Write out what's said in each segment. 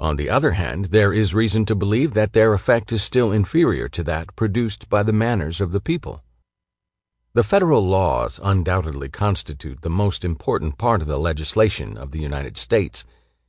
On the other hand, there is reason to believe that their effect is still inferior to that produced by the manners of the people. The federal laws undoubtedly constitute the most important part of the legislation of the United States.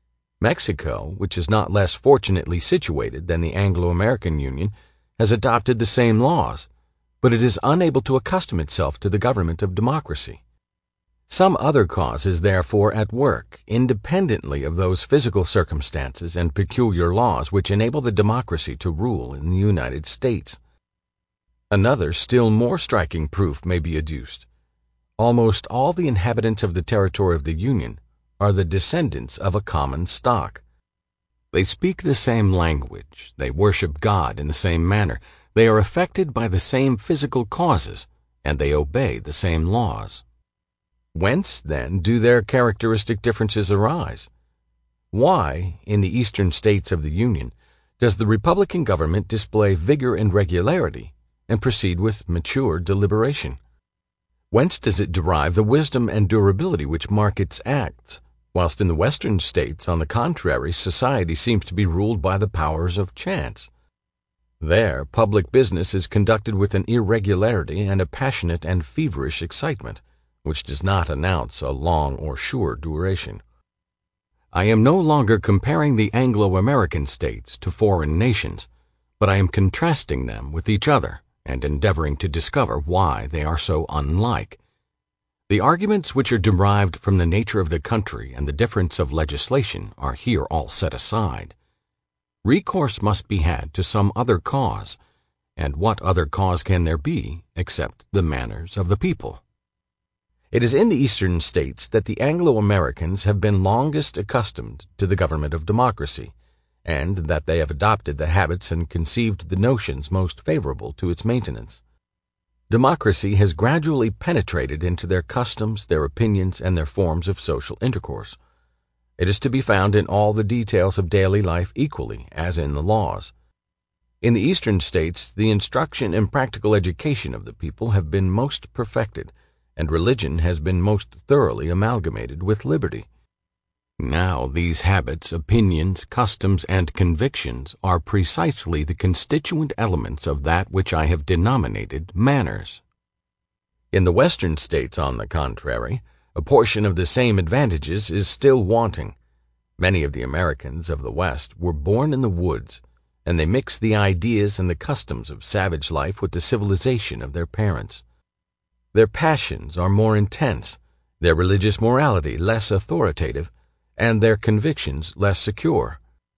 Mexico, which is not less fortunately situated than the Anglo-American Union, has adopted the same laws, but it is unable to accustom itself to the government of democracy. Some other cause is therefore at work, independently of those physical circumstances and peculiar laws which enable the democracy to rule in the United States. Another, still more striking proof may be adduced. Almost all the inhabitants of the territory of the Union are the descendants of a common stock. They speak the same language, they worship God in the same manner, they are affected by the same physical causes, and they obey the same laws. Whence, then, do their characteristic differences arise? Why, in the eastern states of the Union, does the Republican government display vigor and regularity, and proceed with mature deliberation? Whence does it derive the wisdom and durability which mark its acts, whilst in the western states, on the contrary, society seems to be ruled by the powers of chance? There, public business is conducted with an irregularity and a passionate and feverish excitement, which does not announce a long or sure duration. I am no longer comparing the Anglo-American states to foreign nations, but I am contrasting them with each other and endeavoring to discover why they are so unlike. The arguments which are derived from the nature of the country and the difference of legislation are here all set aside. Recourse must be had to some other cause, and what other cause can there be except the manners of the people? It is in the eastern states that the Anglo-Americans have been longest accustomed to the government of democracy, and that they have adopted the habits and conceived the notions most favorable to its maintenance. Democracy has gradually penetrated into their customs, their opinions, and their forms of social intercourse. It is to be found in all the details of daily life equally as in the laws. In the eastern states, the instruction and practical education of the people have been most perfected, and religion has been most thoroughly amalgamated with liberty. Now these habits, opinions, customs, and convictions are precisely the constituent elements of that which I have denominated manners. In the western states, on the contrary, a portion of the same advantages is still wanting. Many of the Americans of the West were born in the woods, and they mix the ideas and the customs of savage life with the civilization of their parents. Their passions are more intense, their religious morality less authoritative, and their convictions less secure.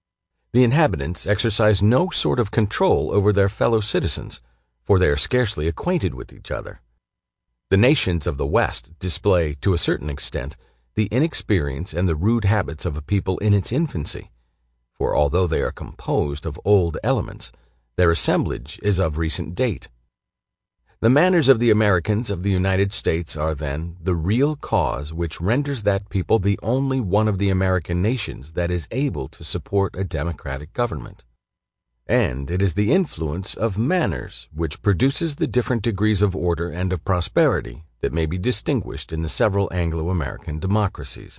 The inhabitants exercise no sort of control over their fellow citizens, for they are scarcely acquainted with each other. The nations of the West display, to a certain extent, the inexperience and the rude habits of a people in its infancy, for although they are composed of old elements, their assemblage is of recent date. The manners of the Americans of the United States are, then, the real cause which renders that people the only one of the American nations that is able to support a democratic government. And it is the influence of manners which produces the different degrees of order and of prosperity that may be distinguished in the several Anglo-American democracies.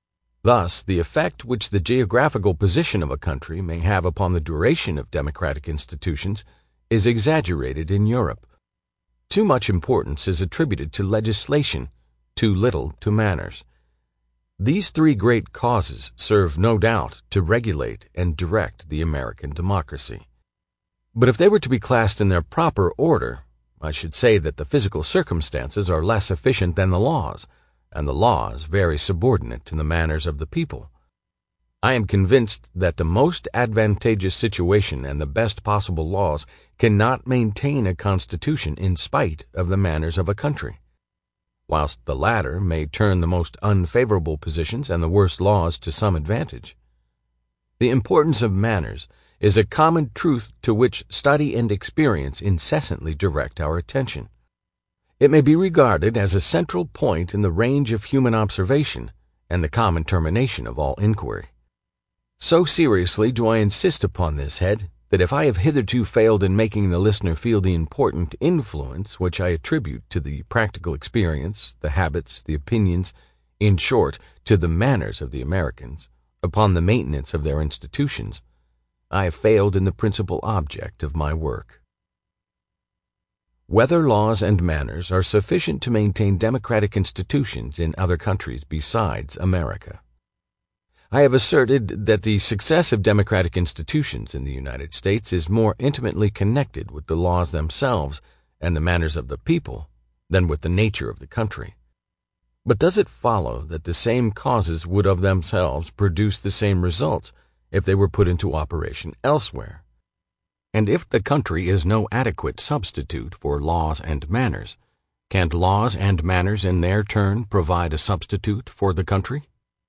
Thus, the effect which the geographical position of a country may have upon the duration of democratic institutions is exaggerated in Europe. Too much importance is attributed to legislation, too little to manners. These three great causes serve, no doubt, to regulate and direct the American democracy. But if they were to be classed in their proper order, I should say that the physical circumstances are less efficient than the laws, and the laws very subordinate to the manners of the people. I am convinced that the most advantageous situation and the best possible laws cannot maintain a constitution in spite of the manners of a country, whilst the latter may turn the most unfavorable positions and the worst laws to some advantage. The importance of manners is a common truth to which study and experience incessantly direct our attention. It may be regarded as a central point in the range of human observation and the common termination of all inquiry. So seriously do I insist upon this head that if I have hitherto failed in making the listener feel the important influence which I attribute to the practical experience, the habits, the opinions, in short, to the manners of the Americans, upon the maintenance of their institutions, I have failed in the principal object of my work. Whether laws and manners are sufficient to maintain democratic institutions in other countries besides America. I have asserted that the success of democratic institutions in the United States is more intimately connected with the laws themselves and the manners of the people than with the nature of the country. But does it follow that the same causes would of themselves produce the same results if they were put into operation elsewhere? And if the country is no adequate substitute for laws and manners, can't laws and manners in their turn provide a substitute for the country?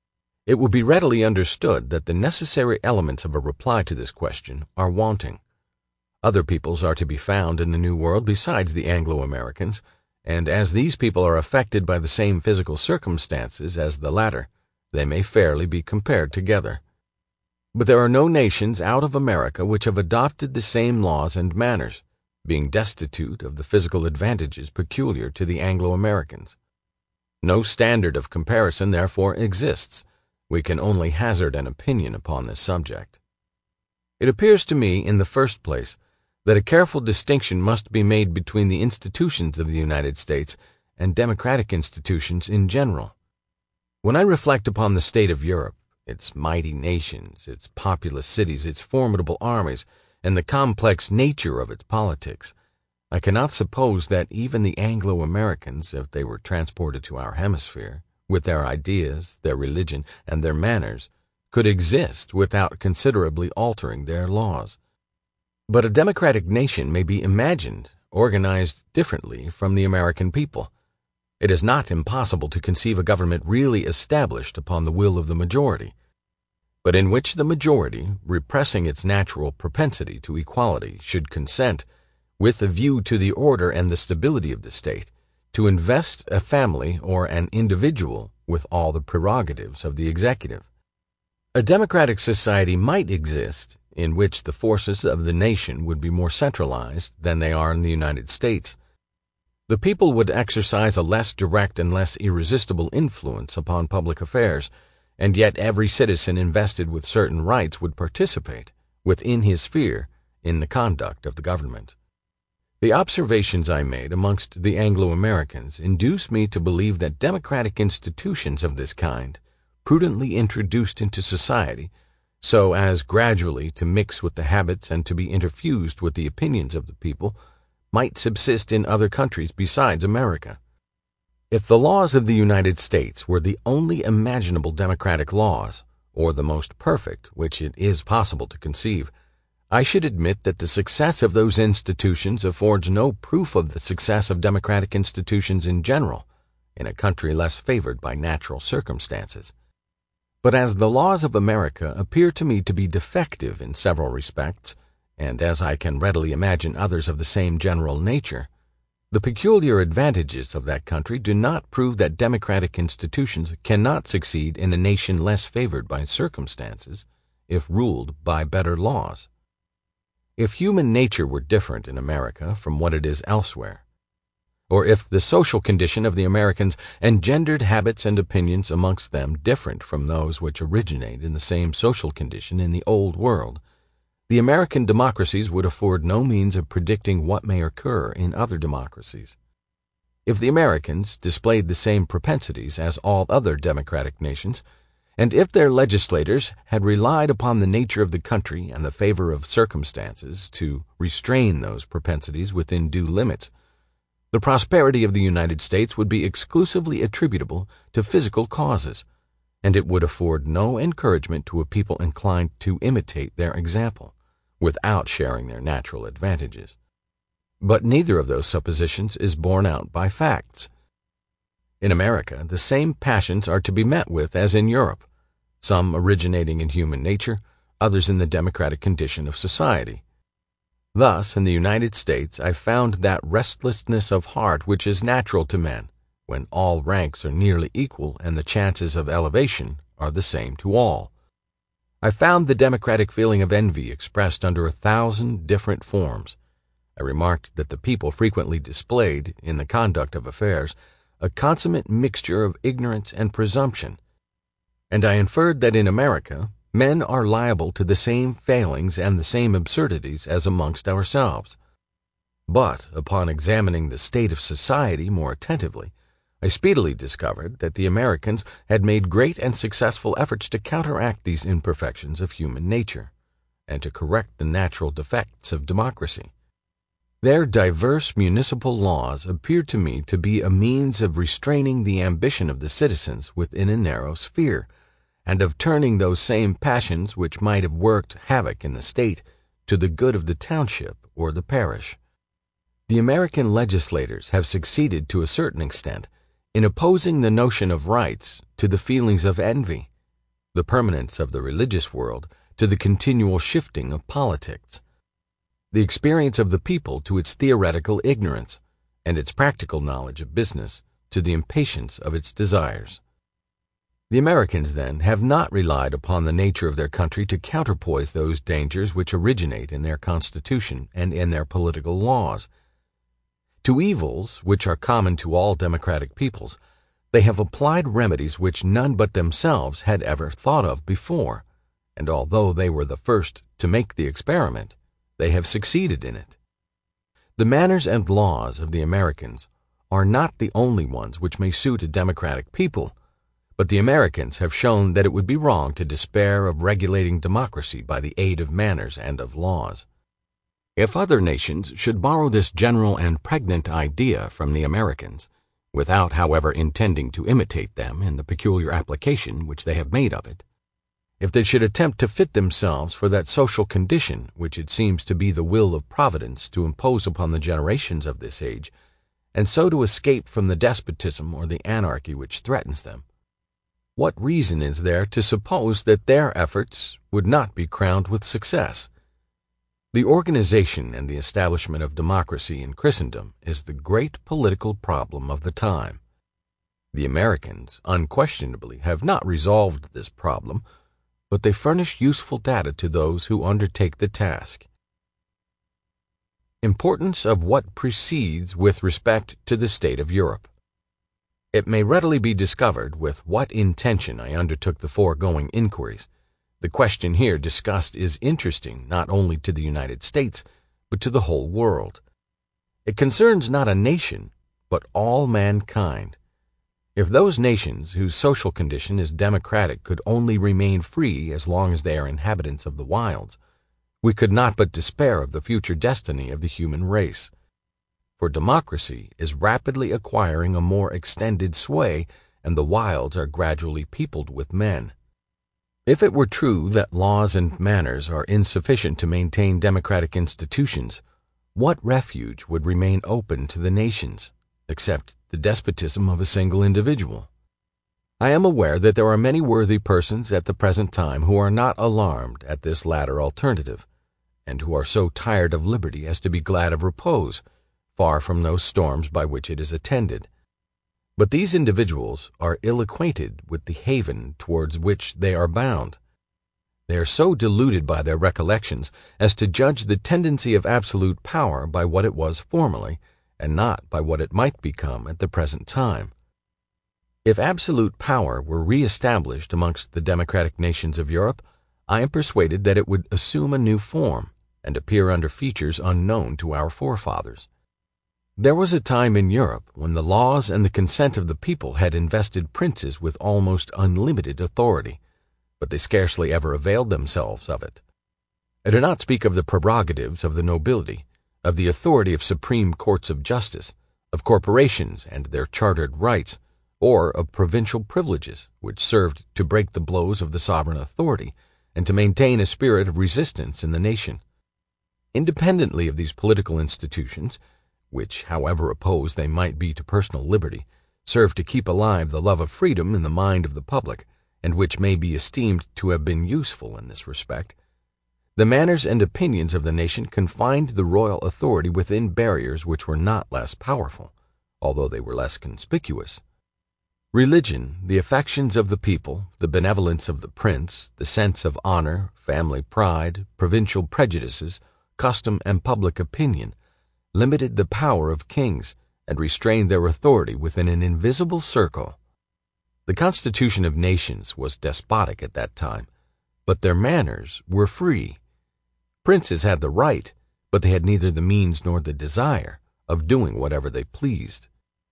It will be readily understood that the necessary elements of a reply to this question are wanting. Other peoples are to be found in the New World besides the Anglo-Americans, and as these people are affected by the same physical circumstances as the latter, they may fairly be compared together. But there are no nations out of America which have adopted the same laws and manners, being destitute of the physical advantages peculiar to the Anglo-Americans. No standard of comparison therefore exists. We can only hazard an opinion upon this subject. It appears to me, in the first place, that a careful distinction must be made between the institutions of the United States and democratic institutions in general. When I reflect upon the state of Europe, its mighty nations, its populous cities, its formidable armies, and the complex nature of its politics, I cannot suppose that even the Anglo-Americans, if they were transported to our hemisphere, with their ideas, their religion, and their manners, could exist without considerably altering their laws. But a democratic nation may be imagined, organized differently from the American people. It is not impossible to conceive a government really established upon the will of the majority, but in which the majority, repressing its natural propensity to equality, should consent, with a view to the order and the stability of the state, to invest a family or an individual with all the prerogatives of the executive. A democratic society might exist in which the forces of the nation would be more centralized than they are in the United States. The people would exercise a less direct and less irresistible influence upon public affairs, and yet every citizen invested with certain rights would participate, within his sphere, in the conduct of the government. The observations I made amongst the Anglo-Americans induce me to believe that democratic institutions of this kind, prudently introduced into society, so as gradually to mix with the habits and to be interfused with the opinions of the people, might subsist in other countries besides America. If the laws of the United States were the only imaginable democratic laws, or the most perfect which it is possible to conceive, I should admit that the success of those institutions affords no proof of the success of democratic institutions in general, in a country less favored by natural circumstances. But as the laws of America appear to me to be defective in several respects, and as I can readily imagine others of the same general nature, the peculiar advantages of that country do not prove that democratic institutions cannot succeed in a nation less favored by circumstances, if ruled by better laws. If human nature were different in America from what it is elsewhere, or if the social condition of the Americans engendered habits and opinions amongst them different from those which originate in the same social condition in the Old World, the American democracies would afford no means of predicting what may occur in other democracies. If the Americans displayed the same propensities as all other democratic nations, and if their legislators had relied upon the nature of the country and the favor of circumstances to restrain those propensities within due limits, the prosperity of the United States would be exclusively attributable to physical causes, and it would afford no encouragement to a people inclined to imitate their example, without sharing their natural advantages. But neither of those suppositions is borne out by facts. In America, the same passions are to be met with as in Europe, some originating in human nature, others in the democratic condition of society. Thus, in the United States, I found that restlessness of heart which is natural to men, when all ranks are nearly equal and the chances of elevation are the same to all. I found the democratic feeling of envy expressed under 1,000 different forms. I remarked that the people frequently displayed, in the conduct of affairs, a consummate mixture of ignorance and presumption. and I inferred that in America men are liable to the same failings and the same absurdities as amongst ourselves. But upon examining the state of society more attentively, I speedily discovered that the Americans had made great and successful efforts to counteract these imperfections of human nature, and to correct the natural defects of democracy. Their diverse municipal laws appeared to me to be a means of restraining the ambition of the citizens within a narrow sphere, and of turning those same passions which might have worked havoc in the state to the good of the township or the parish. The American legislators have succeeded to a certain extent in opposing the notion of rights to the feelings of envy, the permanence of the religious world to the continual shifting of politics, the experience of the people to its theoretical ignorance, and its practical knowledge of business to the impatience of its desires. The Americans, then, have not relied upon the nature of their country to counterpoise those dangers which originate in their constitution and in their political laws. To evils which are common to all democratic peoples, they have applied remedies which none but themselves had ever thought of before, and although they were the first to make the experiment, they have succeeded in it. The manners and laws of the Americans are not the only ones which may suit a democratic people, but the Americans have shown that it would be wrong to despair of regulating democracy by the aid of manners and of laws. If other nations should borrow this general and pregnant idea from the Americans, without, however, intending to imitate them in the peculiar application which they have made of it, if they should attempt to fit themselves for that social condition which it seems to be the will of Providence to impose upon the generations of this age, and so to escape from the despotism or the anarchy which threatens them, what reason is there to suppose that their efforts would not be crowned with success? The organization and the establishment of democracy in Christendom is the great political problem of the time. The Americans unquestionably have not resolved this problem, but they furnish useful data to those who undertake the task. Importance of what precedes with respect to the state of Europe. It may readily be discovered with what intention I undertook the foregoing inquiries. The question here discussed is interesting not only to the United States, but to the whole world. It concerns not a nation, but all mankind. If those nations whose social condition is democratic could only remain free as long as they are inhabitants of the wilds, we could not but despair of the future destiny of the human race. For democracy is rapidly acquiring a more extended sway, and the wilds are gradually peopled with men. If it were true that laws and manners are insufficient to maintain democratic institutions, what refuge would remain open to the nations, except the despotism of a single individual? I am aware that there are many worthy persons at the present time who are not alarmed at this latter alternative, and who are so tired of liberty as to be glad of repose, far from those storms by which it is attended. But these individuals are ill acquainted with the haven towards which they are bound. They are so deluded by their recollections as to judge the tendency of absolute power by what it was formerly, and not by what it might become at the present time. If absolute power were re-established amongst the democratic nations of Europe, I am persuaded that it would assume a new form, and appear under features unknown to our forefathers. There was a time in Europe when the laws and the consent of the people had invested princes with almost unlimited authority, but they scarcely ever availed themselves of it. I do not speak of the prerogatives of the nobility, of the authority of supreme courts of justice, of corporations and their chartered rights, or of provincial privileges which served to break the blows of the sovereign authority and to maintain a spirit of resistance in the nation. Independently of these political institutions, which, however opposed they might be to personal liberty, serve to keep alive the love of freedom in the mind of the public, and which may be esteemed to have been useful in this respect, the manners and opinions of the nation confined the royal authority within barriers which were not less powerful, although they were less conspicuous. Religion, the affections of the people, the benevolence of the prince, the sense of honor, family pride, provincial prejudices, custom, and public opinion limited the power of kings and restrained their authority within an invisible circle. The constitution of nations was despotic at that time, but their manners were free. Princes had the right, but they had neither the means nor the desire of doing whatever they pleased.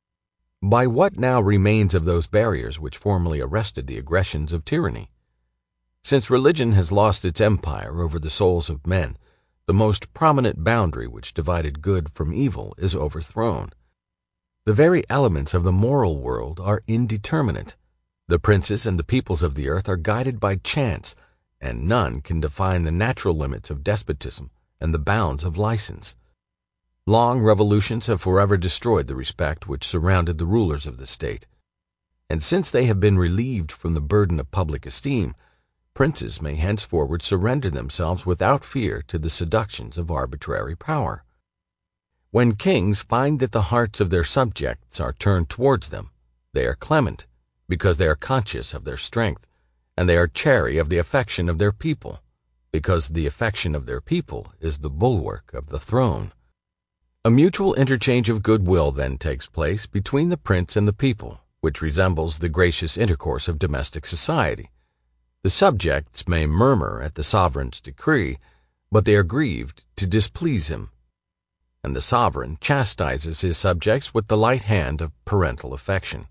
By what now remains of those barriers which formerly arrested the aggressions of tyranny? Since religion has lost its empire over the souls of men, the most prominent boundary which divided good from evil is overthrown. The very elements of the moral world are indeterminate. The princes and the peoples of the earth are guided by chance, and none can define the natural limits of despotism and the bounds of license. Long revolutions have forever destroyed the respect which surrounded the rulers of the state, and since they have been relieved from the burden of public esteem, princes may henceforward surrender themselves without fear to the seductions of arbitrary power. When kings find that the hearts of their subjects are turned towards them, they are clement, because they are conscious of their strength, and they are chary of the affection of their people, because the affection of their people is the bulwark of the throne. A mutual interchange of goodwill then takes place between the prince and the people, which resembles the gracious intercourse of domestic society. The subjects may murmur at the sovereign's decree, but they are grieved to displease him, and the sovereign chastises his subjects with the light hand of parental affection.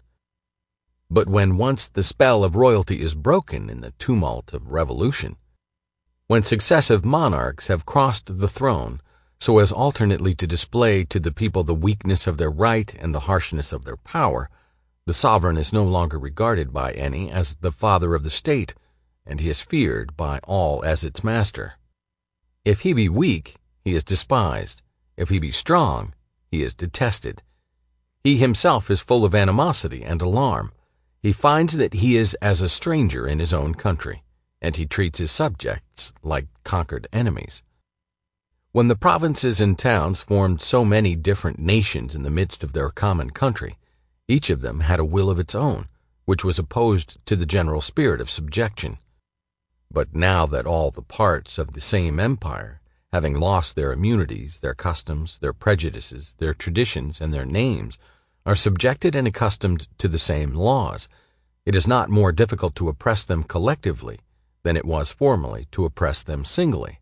But when once the spell of royalty is broken in the tumult of revolution, when successive monarchs have crossed the throne so as alternately to display to the people the weakness of their right and the harshness of their power, the sovereign is no longer regarded by any as the father of the state, and he is feared by all as its master. If he be weak, he is despised. If he be strong, he is detested. He himself is full of animosity and alarm. He finds that he is as a stranger in his own country, and he treats his subjects like conquered enemies. When the provinces and towns formed so many different nations in the midst of their common country, each of them had a will of its own, which was opposed to the general spirit of subjection. But now that all the parts of the same empire, having lost their immunities, their customs, their prejudices, their traditions, and their names, are subjected and accustomed to the same laws, it is not more difficult to oppress them collectively than it was formerly to oppress them singly.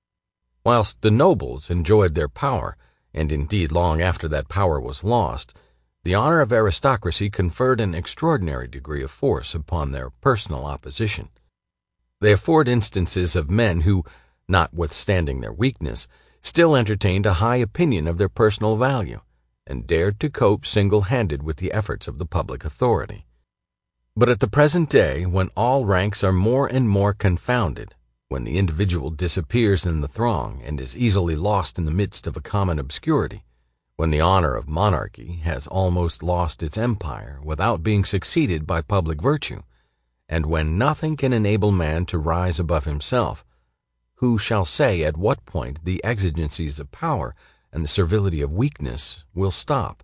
Whilst the nobles enjoyed their power, and indeed long after that power was lost, the honor of aristocracy conferred an extraordinary degree of force upon their personal opposition. They afford instances of men who, notwithstanding their weakness, still entertained a high opinion of their personal value, and dared to cope single-handed with the efforts of the public authority. But at the present day, when all ranks are more and more confounded, when the individual disappears in the throng and is easily lost in the midst of a common obscurity, when the honor of monarchy has almost lost its empire without being succeeded by public virtue, and when nothing can enable man to rise above himself, who shall say at what point the exigencies of power and the servility of weakness will stop?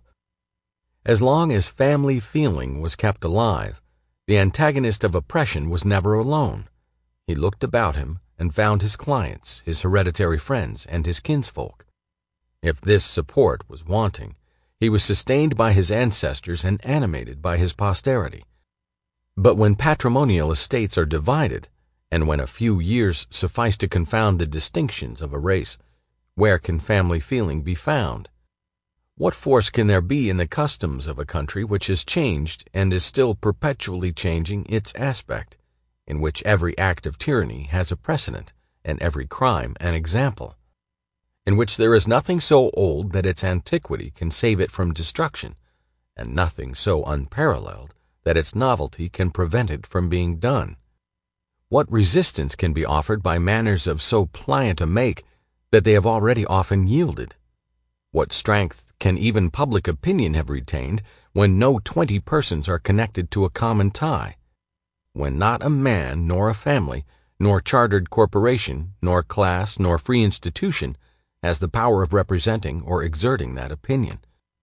As long as family feeling was kept alive, the antagonist of oppression was never alone. He looked about him and found his clients, his hereditary friends, and his kinsfolk. If this support was wanting, he was sustained by his ancestors and animated by his posterity. But when patrimonial estates are divided, and when a few years suffice to confound the distinctions of a race, where can family feeling be found? What force can there be in the customs of a country which has changed and is still perpetually changing its aspect, in which every act of tyranny has a precedent and every crime an example, in which there is nothing so old that its antiquity can save it from destruction, and nothing so unparalleled that its novelty can prevent it from being done? What resistance can be offered by manners of so pliant a make that they have already often yielded? What strength can even public opinion have retained when no 20 persons are connected to a common tie? When not a man, nor a family, nor chartered corporation, nor class, nor free institution has the power of representing or exerting that opinion,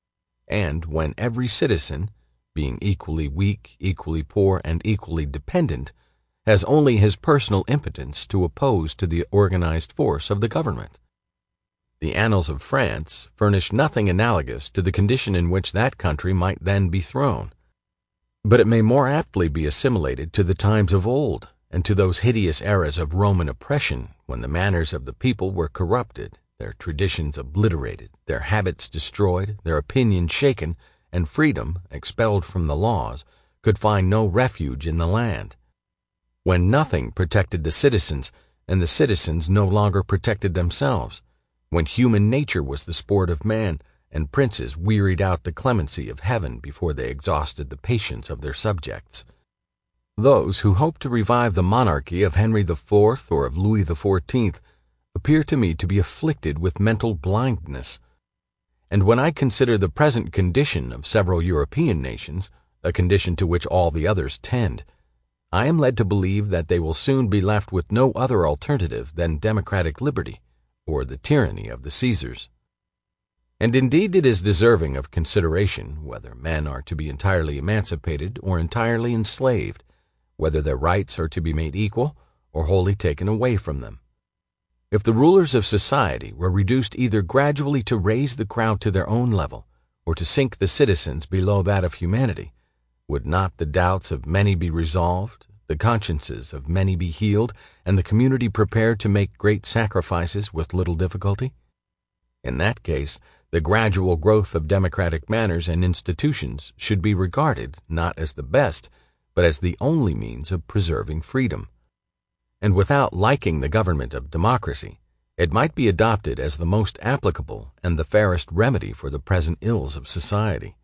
and when every citizen, being equally weak, equally poor, and equally dependent, has only his personal impotence to oppose to the organized force of the government. The annals of France furnish nothing analogous to the condition in which that country might then be thrown. but it may more aptly be assimilated to the times of old and to those hideous eras of Roman oppression when the manners of the people were corrupted, their traditions obliterated, their habits destroyed, their opinions shaken, and freedom, expelled from the laws, could find no refuge in the land. When nothing protected the citizens, and the citizens no longer protected themselves, when human nature was the sport of man, and princes wearied out the clemency of heaven before they exhausted the patience of their subjects. Those who hope to revive the monarchy of Henry IV or of Louis XIV appear to me to be afflicted with mental blindness. And when I consider the present condition of several European nations, a condition to which all the others tend, I am led to believe that they will soon be left with no other alternative than democratic liberty, or the tyranny of the Caesars. And indeed it is deserving of consideration whether men are to be entirely emancipated or entirely enslaved, whether their rights are to be made equal or wholly taken away from them. If the rulers of society were reduced either gradually to raise the crowd to their own level or to sink the citizens below that of humanity, would not the doubts of many be resolved, the consciences of many be healed, and the community prepared to make great sacrifices with little difficulty? In that case, the gradual growth of democratic manners and institutions should be regarded not as the best, but as the only means of preserving freedom. And without liking the government of democracy, it might be adopted as the most applicable and the fairest remedy for the present ills of society.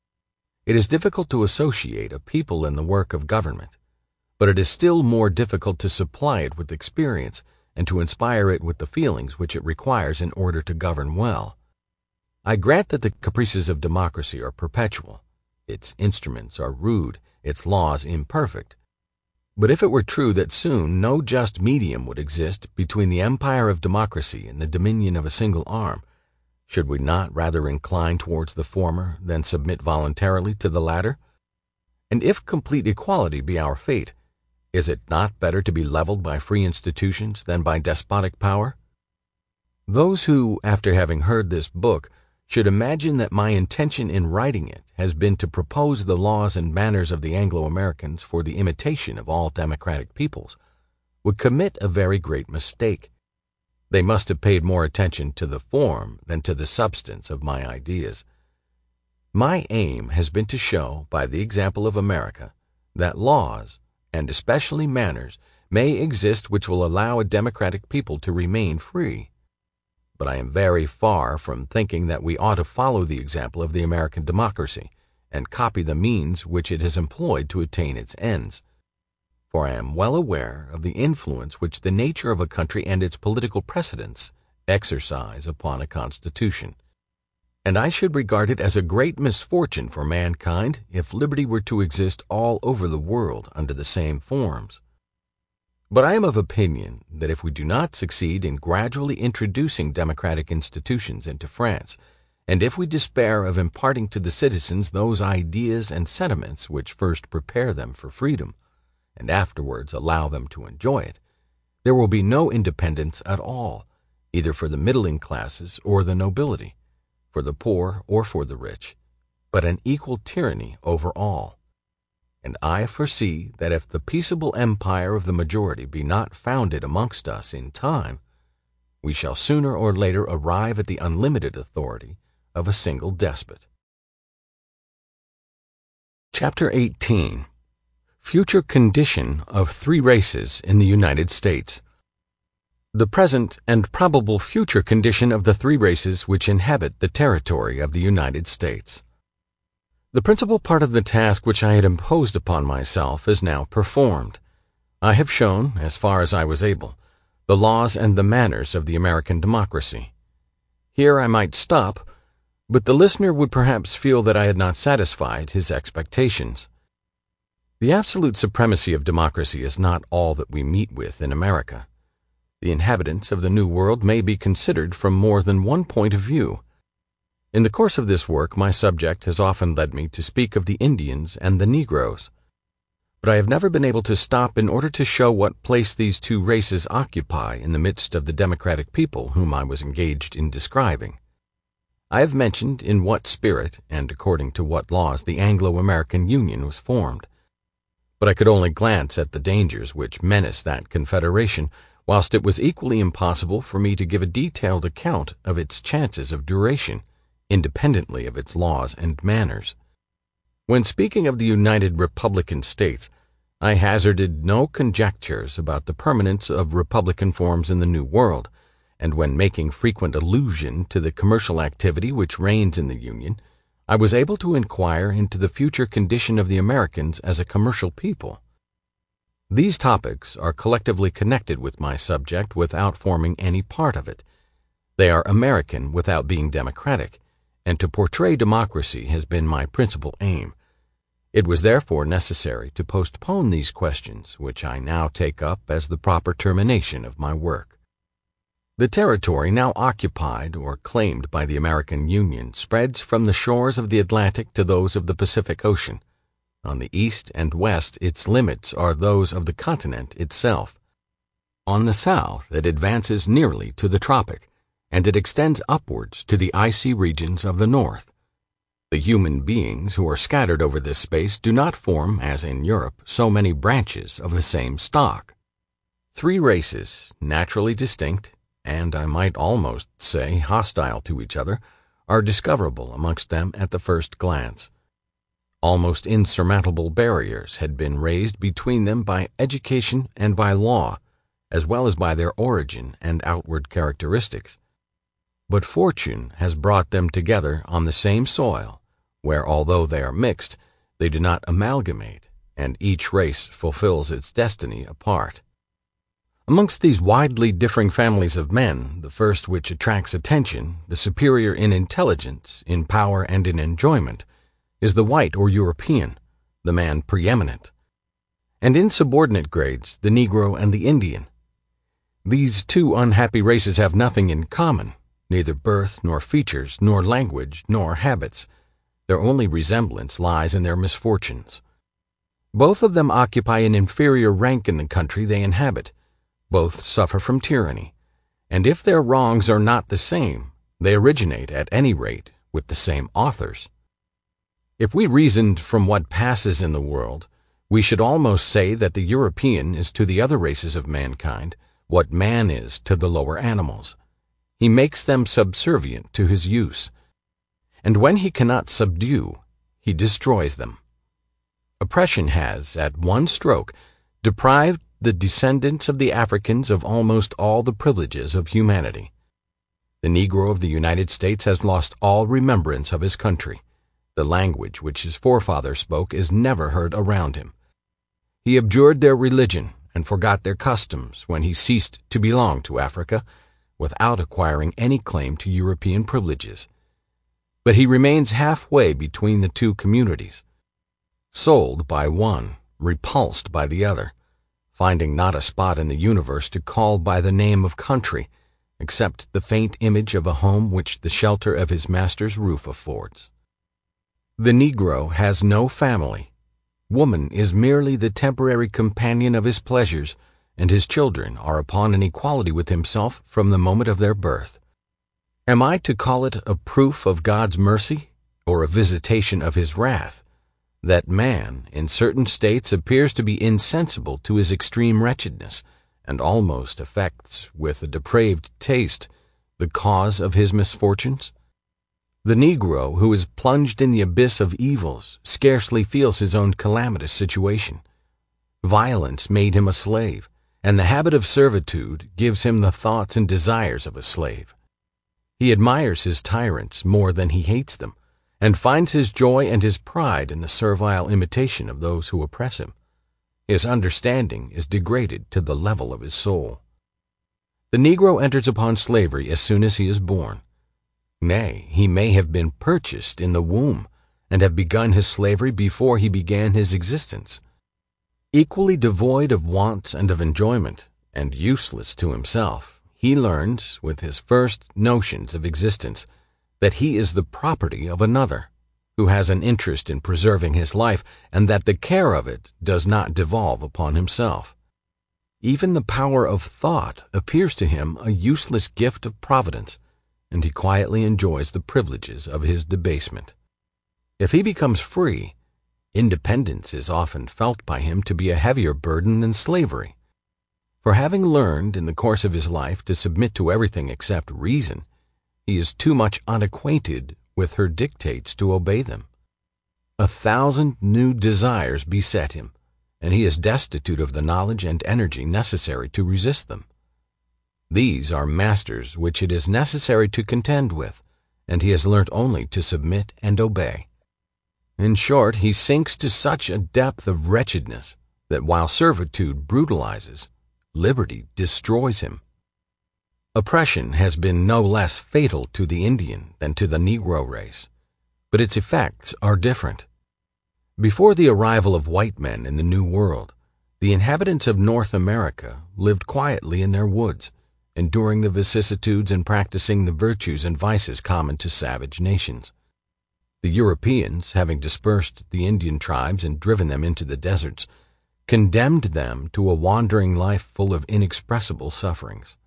It is difficult to associate a people in the work of government, but it is still more difficult to supply it with experience and to inspire it with the feelings which it requires in order to govern well. I grant that the caprices of democracy are perpetual, its instruments are rude, its laws imperfect. But if it were true that soon no just medium would exist between the empire of democracy and the dominion of a single arm, should we not rather incline towards the former than submit voluntarily to the latter? And if complete equality be our fate, is it not better to be leveled by free institutions than by despotic power? Those who, after having heard this book, should imagine that my intention in writing it has been to propose the laws and manners of the Anglo-Americans for the imitation of all democratic peoples, would commit a very great mistake. They must have paid more attention to the form than to the substance of my ideas. My aim has been to show, by the example of America, that laws, and especially manners, may exist which will allow a democratic people to remain free. But I am very far from thinking that we ought to follow the example of the American democracy and copy the means which it has employed to attain its ends. For I am well aware of the influence which the nature of a country and its political precedents exercise upon a constitution, and I should regard it as a great misfortune for mankind if liberty were to exist all over the world under the same forms. But I am of opinion that if we do not succeed in gradually introducing democratic institutions into France, and if we despair of imparting to the citizens those ideas and sentiments which first prepare them for freedom, and afterwards allow them to enjoy it, there will be no independence at all, either for the middling classes or the nobility, for the poor or for the rich, but an equal tyranny over all. And I foresee that if the peaceable empire of the majority be not founded amongst us in time, we shall sooner or later arrive at the unlimited authority of a single despot. Chapter 18. Future Condition of Three Races in the United States. The present and probable future condition of the three races which inhabit the territory of the United States. The principal part of the task which I had imposed upon myself is now performed. I have shown, as far as I was able, the laws and the manners of the American democracy. Here I might stop, but the listener would perhaps feel that I had not satisfied his expectations. The absolute supremacy of democracy is not all that we meet with in America. The inhabitants of the New World may be considered from more than one point of view. In the course of this work, my subject has often led me to speak of the Indians and the Negroes, but I have never been able to stop in order to show what place these two races occupy in the midst of the democratic people whom I was engaged in describing. I have mentioned in what spirit and according to what laws the Anglo-American Union was formed. But I could only glance at the dangers which menace that confederation, whilst it was equally impossible for me to give a detailed account of its chances of duration, independently of its laws and manners. When speaking of the United Republican States, I hazarded no conjectures about the permanence of republican forms in the New World, and when making frequent allusion to the commercial activity which reigns in the Union, I was able to inquire into the future condition of the Americans as a commercial people. These topics are collectively connected with my subject without forming any part of it. They are American without being democratic, and to portray democracy has been my principal aim. It was therefore necessary to postpone these questions, which I now take up as the proper termination of my work. The territory now occupied or claimed by the American Union spreads from the shores of the Atlantic to those of the Pacific Ocean. On the east and west its limits are those of the continent itself. On the south it advances nearly to the tropic, and it extends upwards to the icy regions of the north. The human beings who are scattered over this space do not form, as in Europe, so many branches of the same stock. 3 races, naturally distinct, and I might almost say hostile to each other, are discoverable amongst them at the first glance. Almost insurmountable barriers had been raised between them by education and by law, as well as by their origin and outward characteristics. But fortune has brought them together on the same soil, where although they are mixed, they do not amalgamate, and each race fulfills its destiny apart. Amongst these widely differing families of men, the first which attracts attention, the superior in intelligence, in power, and in enjoyment, is the white or European, the man preeminent, and in subordinate grades, the Negro and the Indian. These 2 unhappy races have nothing in common, neither birth, nor features, nor language, nor habits. Their only resemblance lies in their misfortunes. Both of them occupy an inferior rank in the country they inhabit. Both suffer from tyranny, and if their wrongs are not the same, they originate, at any rate, with the same authors. If we reasoned from what passes in the world, we should almost say that the European is to the other races of mankind what man is to the lower animals. He makes them subservient to his use, and when he cannot subdue, he destroys them. Oppression has, at one stroke, deprived the descendants of the Africans of almost all the privileges of humanity. The Negro of the United States has lost all remembrance of his country. The language which his forefathers spoke is never heard around him. He abjured their religion and forgot their customs when he ceased to belong to Africa, without acquiring any claim to European privileges. But he remains halfway between the 2 communities, sold by one, repulsed by the other, finding not a spot in the universe to call by the name of country, except the faint image of a home which the shelter of his master's roof affords. The Negro has no family. Woman is merely the temporary companion of his pleasures, and his children are upon an equality with himself from the moment of their birth. Am I to call it a proof of God's mercy, or a visitation of his wrath, that man in certain states appears to be insensible to his extreme wretchedness, and almost affects with a depraved taste the cause of his misfortunes? The Negro who is plunged in the abyss of evils scarcely feels his own calamitous situation. Violence made him a slave, and the habit of servitude gives him the thoughts and desires of a slave. He admires his tyrants more than he hates them, and finds his joy and his pride in the servile imitation of those who oppress him. His understanding is degraded to the level of his soul. The Negro enters upon slavery as soon as he is born. Nay, he may have been purchased in the womb, and have begun his slavery before he began his existence. Equally devoid of wants and of enjoyment, and useless to himself, he learns, with his first notions of existence, that he is the property of another, who has an interest in preserving his life, and that the care of it does not devolve upon himself. Even the power of thought appears to him a useless gift of Providence, and he quietly enjoys the privileges of his debasement. If he becomes free, independence is often felt by him to be a heavier burden than slavery. For having learned in the course of his life to submit to everything except reason, he is too much unacquainted with her dictates to obey them. 1,000 new desires beset him, and he is destitute of the knowledge and energy necessary to resist them. These are masters which it is necessary to contend with, and he has learnt only to submit and obey. In short, he sinks to such a depth of wretchedness that while servitude brutalizes, liberty destroys him. Oppression has been no less fatal to the Indian than to the Negro race, but its effects are different. Before the arrival of white men in the New World, the inhabitants of North America lived quietly in their woods, enduring the vicissitudes and practicing the virtues and vices common to savage nations. The Europeans, having dispersed the Indian tribes and driven them into the deserts, condemned them to a wandering life full of inexpressible sufferings.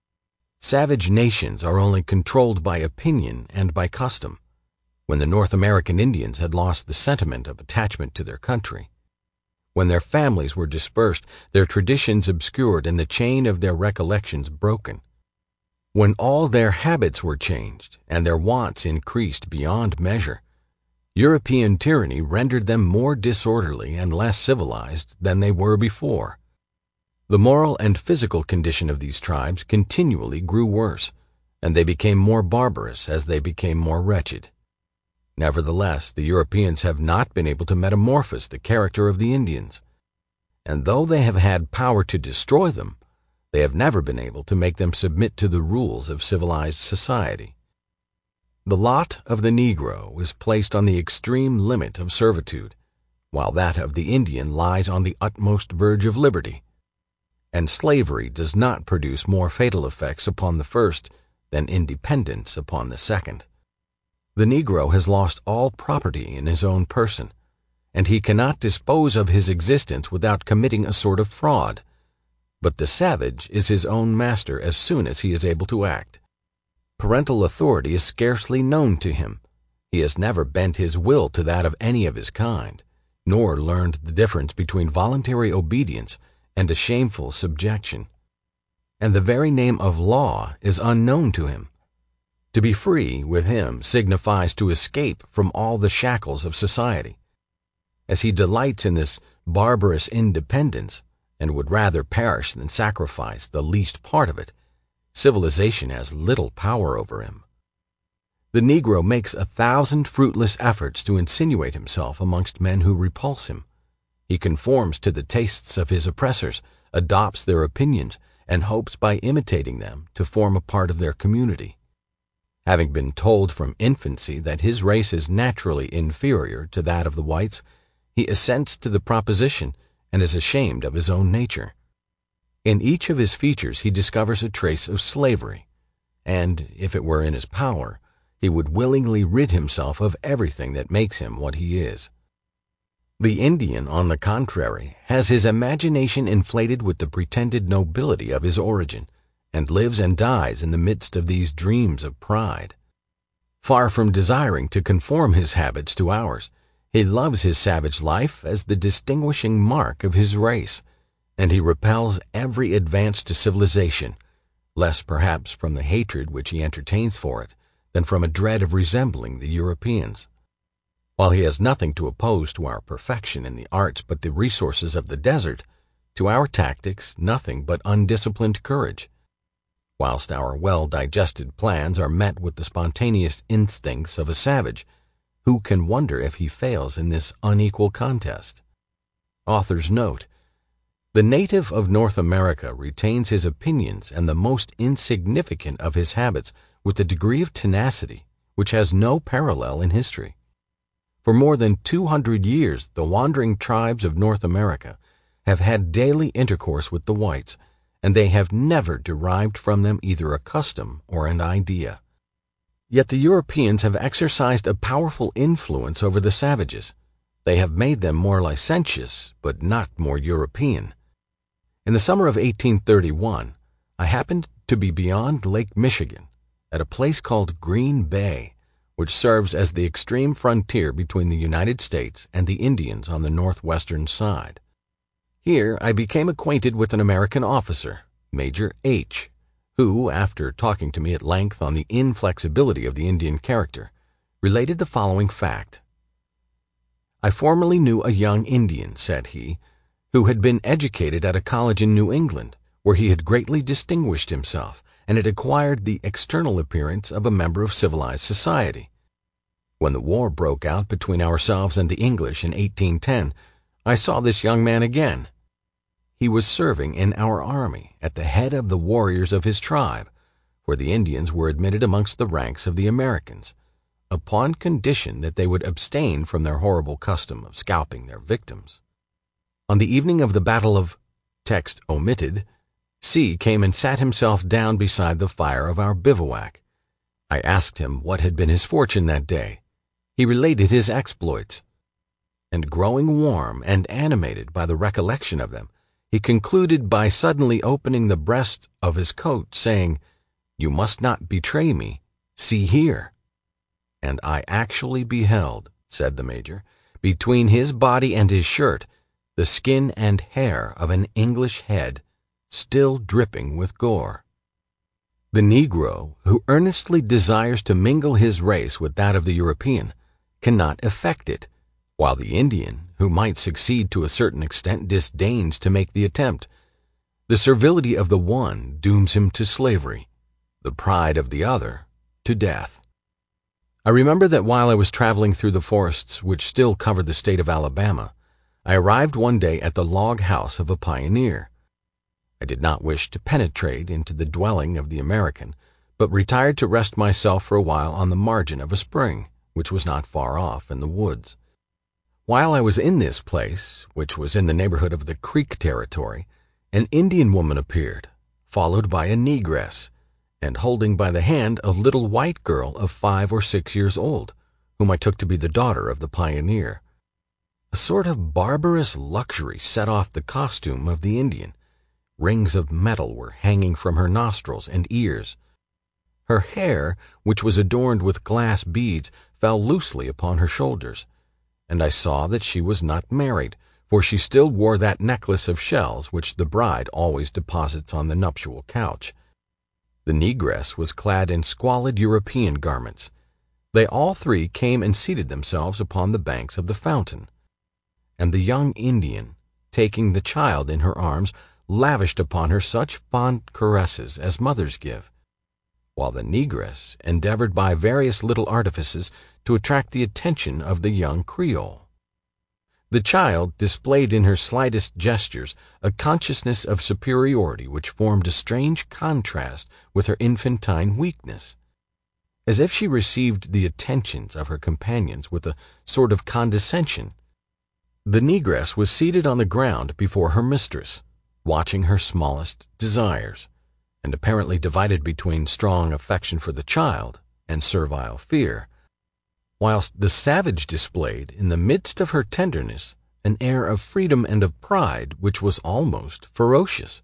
Savage nations are only controlled by opinion and by custom. When the North American Indians had lost the sentiment of attachment to their country, when their families were dispersed, their traditions obscured, and the chain of their recollections broken, when all their habits were changed and their wants increased beyond measure, European tyranny rendered them more disorderly and less civilized than they were before. The moral and physical condition of these tribes continually grew worse, and they became more barbarous as they became more wretched. Nevertheless, the Europeans have not been able to metamorphose the character of the Indians, and though they have had power to destroy them, they have never been able to make them submit to the rules of civilized society. The lot of the Negro is placed on the extreme limit of servitude, while that of the Indian lies on the utmost verge of liberty, and slavery does not produce more fatal effects upon the first than independence upon the second. The Negro has lost all property in his own person, and he cannot dispose of his existence without committing a sort of fraud. But the savage is his own master as soon as he is able to act. Parental authority is scarcely known to him. He has never bent his will to that of any of his kind, nor learned the difference between voluntary obedience and a shameful subjection. And the very name of law is unknown to him. To be free with him signifies to escape from all the shackles of society. As he delights in this barbarous independence, and would rather perish than sacrifice the least part of it, civilization has little power over him. The Negro makes 1,000 fruitless efforts to insinuate himself amongst men who repulse him. He conforms to the tastes of his oppressors, adopts their opinions, and hopes by imitating them to form a part of their community. Having been told from infancy that his race is naturally inferior to that of the whites, he assents to the proposition and is ashamed of his own nature. In each of his features he discovers a trace of slavery, and, if it were in his power, he would willingly rid himself of everything that makes him what he is. The Indian, on the contrary, has his imagination inflated with the pretended nobility of his origin, and lives and dies in the midst of these dreams of pride. Far from desiring to conform his habits to ours, he loves his savage life as the distinguishing mark of his race, and he repels every advance to civilization, less perhaps from the hatred which he entertains for it than from a dread of resembling the Europeans. While he has nothing to oppose to our perfection in the arts but the resources of the desert, to our tactics nothing but undisciplined courage. Whilst our well-digested plans are met with the spontaneous instincts of a savage, who can wonder if he fails in this unequal contest? Author's note: the native of North America retains his opinions and the most insignificant of his habits with a degree of tenacity which has no parallel in history. For more than 200 years, the wandering tribes of North America have had daily intercourse with the whites, and they have never derived from them either a custom or an idea. Yet the Europeans have exercised a powerful influence over the savages. They have made them more licentious, but not more European. In the summer of 1831, I happened to be beyond Lake Michigan, at a place called Green Bay, which serves as the extreme frontier between the United States and the Indians on the northwestern side. Here I became acquainted with an American officer, Major H., who, after talking to me at length on the inflexibility of the Indian character, related the following fact. "I formerly knew a young Indian," said he, "who had been educated at a college in New England, where he had greatly distinguished himself and had acquired the external appearance of a member of civilized society. When the war broke out between ourselves and the English in 1810, I saw this young man again. He was serving in our army at the head of the warriors of his tribe, for the Indians were admitted amongst the ranks of the Americans, upon condition that they would abstain from their horrible custom of scalping their victims. On the evening of the Battle of text omitted, C came and sat himself down beside the fire of our bivouac. I asked him what had been his fortune that day. He related his exploits, and growing warm and animated by the recollection of them, he concluded by suddenly opening the breast of his coat, saying, 'You must not betray me. See here.' And I actually beheld," said the Major, "between his body and his shirt, the skin and hair of an English head, still dripping with gore. The Negro, who earnestly desires to mingle his race with that of the European, cannot effect it, while the Indian, who might succeed to a certain extent, disdains to make the attempt. The servility of the one dooms him to slavery, the pride of the other to death." I remember that while I was traveling through the forests which still covered the state of Alabama, I arrived one day at the log house of a pioneer. I did not wish to penetrate into the dwelling of the American, but retired to rest myself for a while on the margin of a spring, which was not far off in the woods. While I was in this place, which was in the neighborhood of the Creek territory, an Indian woman appeared, followed by a negress, and holding by the hand a little white girl of 5 or 6 years old, whom I took to be the daughter of the pioneer. A sort of barbarous luxury set off the costume of the Indian. Rings of metal were hanging from her nostrils and ears. Her hair, which was adorned with glass beads, fell loosely upon her shoulders, and I saw that she was not married, for she still wore that necklace of shells which the bride always deposits on the nuptial couch. The negress was clad in squalid European garments. They all three came and seated themselves upon the banks of the fountain, and the young Indian, taking the child in her arms, lavished upon her such fond caresses as mothers give, while the negress endeavored by various little artifices to attract the attention of the young Creole. The child displayed in her slightest gestures a consciousness of superiority which formed a strange contrast with her infantine weakness, as if she received the attentions of her companions with a sort of condescension. The negress was seated on the ground before her mistress, watching her smallest desires, and apparently divided between strong affection for the child and servile fear, whilst the savage displayed, in the midst of her tenderness, an air of freedom and of pride which was almost ferocious.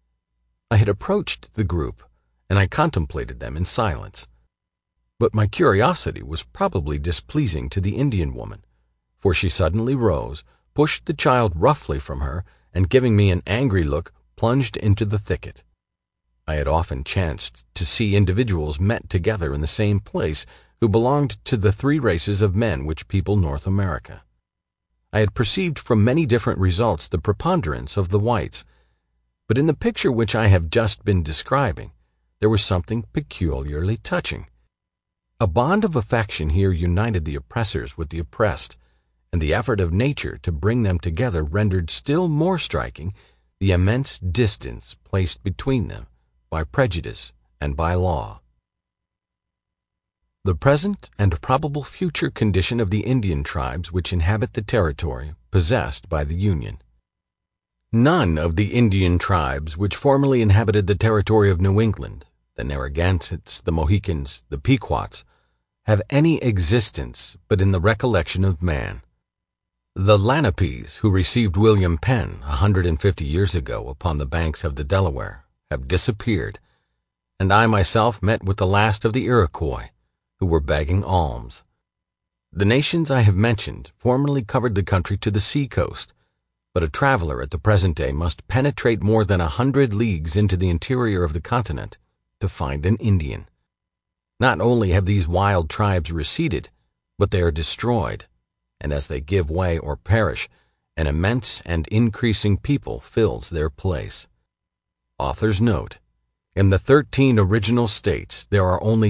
I had approached the group, and I contemplated them in silence. But my curiosity was probably displeasing to the Indian woman, for she suddenly rose, pushed the child roughly from her, and giving me an angry look, plunged into the thicket. I had often chanced to see individuals met together in the same place who belonged to the 3 races of men which people North America. I had perceived from many different results the preponderance of the whites, but in the picture which I have just been describing, there was something peculiarly touching. A bond of affection here united the oppressors with the oppressed, and the effort of nature to bring them together rendered still more striking the immense distance placed between them by prejudice and by law. The present and probable future condition of the Indian tribes which inhabit the territory possessed by the Union. None of the Indian tribes which formerly inhabited the territory of New England, the Narragansetts, the Mohicans, the Pequots, have any existence but in the recollection of man. The Lenapes, who received William Penn 150 years ago upon the banks of the Delaware, have disappeared, and I myself met with the last of the Iroquois, who were begging alms. The nations I have mentioned formerly covered the country to the sea-coast, but a traveler at the present day must penetrate more than 100 leagues into the interior of the continent to find an Indian. Not only have these wild tribes receded, but they are destroyed, and as they give way or perish, an immense and increasing people fills their place. Author's note: in the 13 original states, there are only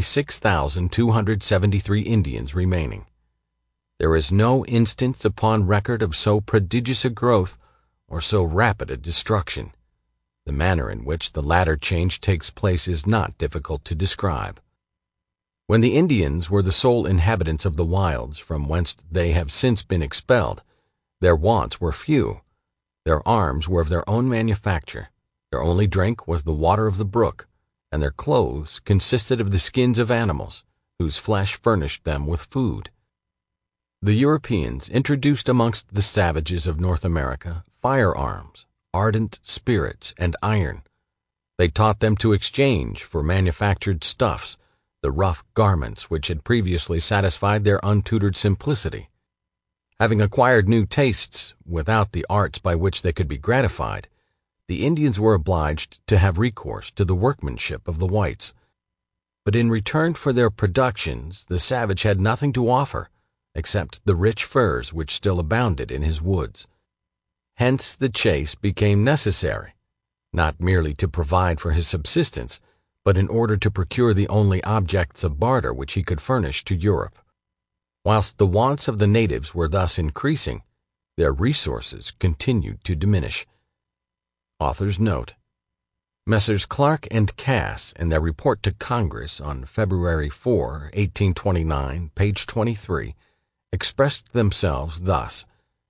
6,273 Indians remaining. There is no instance upon record of so prodigious a growth or so rapid a destruction. The manner in which the latter change takes place is not difficult to describe. When the Indians were the sole inhabitants of the wilds from whence they have since been expelled, their wants were few. Their arms were of their own manufacture, their only drink was the water of the brook, and their clothes consisted of the skins of animals, whose flesh furnished them with food. The Europeans introduced amongst the savages of North America firearms, ardent spirits, and iron. They taught them to exchange for manufactured stuffs the rough garments which had previously satisfied their untutored simplicity. Having acquired new tastes without the arts by which they could be gratified, the Indians were obliged to have recourse to the workmanship of the whites. But in return for their productions, the savage had nothing to offer except the rich furs which still abounded in his woods. Hence the chase became necessary, not merely to provide for his subsistence, but in order to procure the only objects of barter which he could furnish to Europe. Whilst the wants of the natives were thus increasing, their resources continued to diminish. Author's note: Messrs. Clark and Cass, in their report to Congress on February 4, 1829, page 23, expressed themselves thus: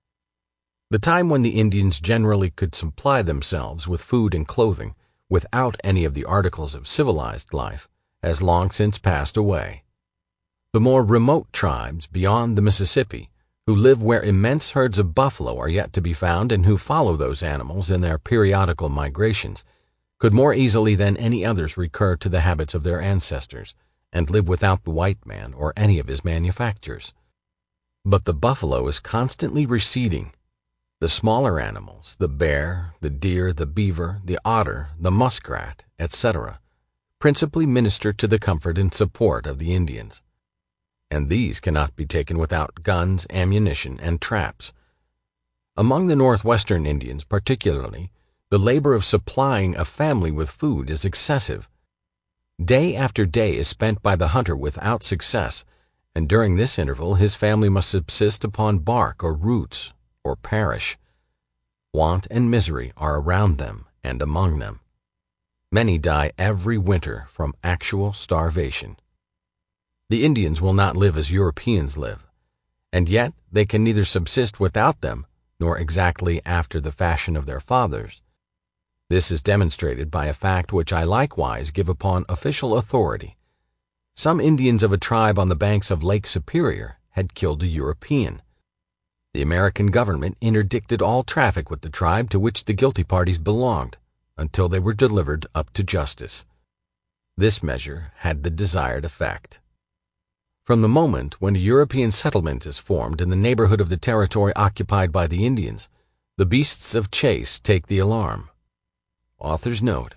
the time when the Indians generally could supply themselves with food and clothing without any of the articles of civilized life has long since passed away. The more remote tribes beyond the Mississippi, who live where immense herds of buffalo are yet to be found and who follow those animals in their periodical migrations, could more easily than any others recur to the habits of their ancestors and live without the white man or any of his manufactures. But the buffalo is constantly receding. The smaller animals, the bear, the deer, the beaver, the otter, the muskrat, etc., principally minister to the comfort and support of the Indians, and these cannot be taken without guns, ammunition, and traps. Among the northwestern Indians particularly, the labor of supplying a family with food is excessive. Day after day is spent by the hunter without success, and during this interval his family must subsist upon bark or roots, or perish. Want and misery are around them and among them. Many die every winter from actual starvation. The Indians will not live as Europeans live, and yet they can neither subsist without them nor exactly after the fashion of their fathers. This is demonstrated by a fact which I likewise give upon official authority. Some Indians of a tribe on the banks of Lake Superior had killed a European. The American government interdicted all traffic with the tribe to which the guilty parties belonged until they were delivered up to justice. This measure had the desired effect. From the moment when a European settlement is formed in the neighborhood of the territory occupied by the Indians, the beasts of chase take the alarm. Author's note: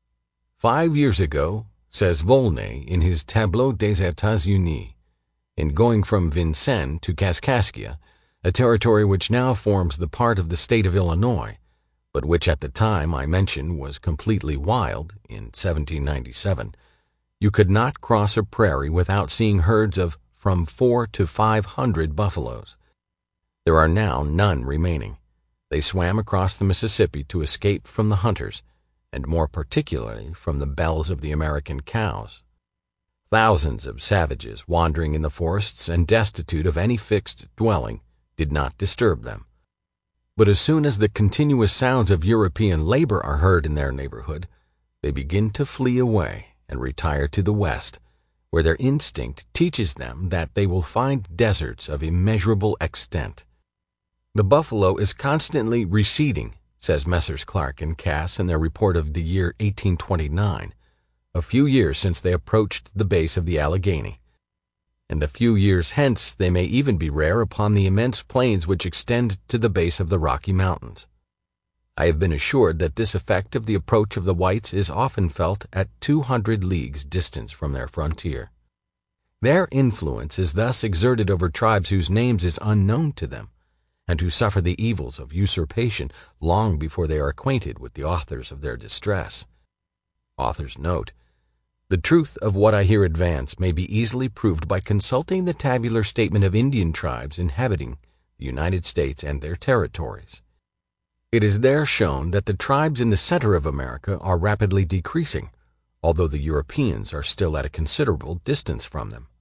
5 years ago, says Volney in his Tableau des États-Unis, in going from Vincennes to Kaskaskia, a territory which now forms the part of the state of Illinois, but which at the time I mention was completely wild, in 1797, you could not cross a prairie without seeing herds of from 400 to 500 buffaloes. There are now none remaining. They swam across the Mississippi to escape from the hunters, and more particularly from the bells of the American cows. Thousands of savages wandering in the forests and destitute of any fixed dwelling did not disturb them. But as soon as the continuous sounds of European labor are heard in their neighborhood, they begin to flee away and retire to the west, where their instinct teaches them that they will find deserts of immeasurable extent. The buffalo is constantly receding, says Messrs. Clark and Cass in their report of the year 1829, a few years since they approached the base of the Allegheny, and a few years hence they may even be rare upon the immense plains which extend to the base of the Rocky Mountains. I have been assured that this effect of the approach of the whites is often felt at 200 leagues distance from their frontier. Their influence is thus exerted over tribes whose names is unknown to them, and who suffer the evils of usurpation long before they are acquainted with the authors of their distress. Author's note: the truth of what I here advance may be easily proved by consulting the tabular statement of Indian tribes inhabiting the United States and their territories. It is there shown that the tribes in the center of America are rapidly decreasing, although the Europeans are still at a considerable distance from them.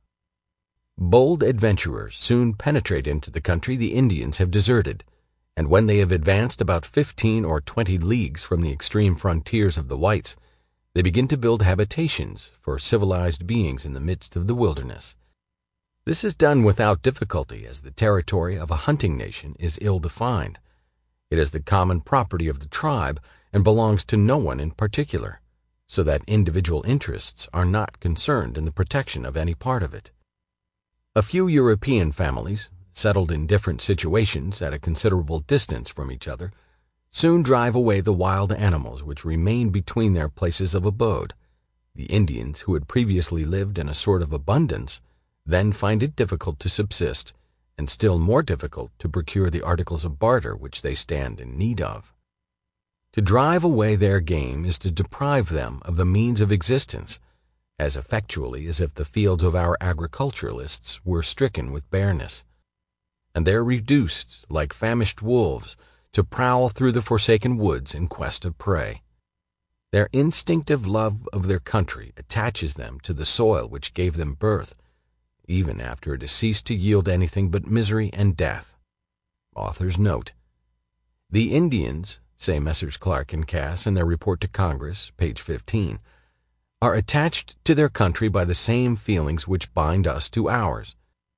Bold adventurers soon penetrate into the country the Indians have deserted, and when they have advanced about 15 or 20 leagues from the extreme frontiers of the whites, they begin to build habitations for civilized beings in the midst of the wilderness. This is done without difficulty, as the territory of a hunting nation is ill-defined. It is the common property of the tribe and belongs to no one in particular, so that individual interests are not concerned in the protection of any part of it. A few European families, settled in different situations at a considerable distance from each other, soon drive away the wild animals which remain between their places of abode. The Indians, who had previously lived in a sort of abundance, then find it difficult to subsist, and still more difficult to procure the articles of barter which they stand in need of. To drive away their game is to deprive them of the means of existence, as effectually as if the fields of our agriculturists were stricken with bareness, and they are reduced, like famished wolves, to prowl through the forsaken woods in quest of prey. Their instinctive love of their country attaches them to the soil which gave them birth, even after it has ceased to yield anything but misery and death. Author's note: the Indians, say Messrs. Clark and Cass in their report to Congress, page 15, are attached to their country by the same feelings which bind us to ours.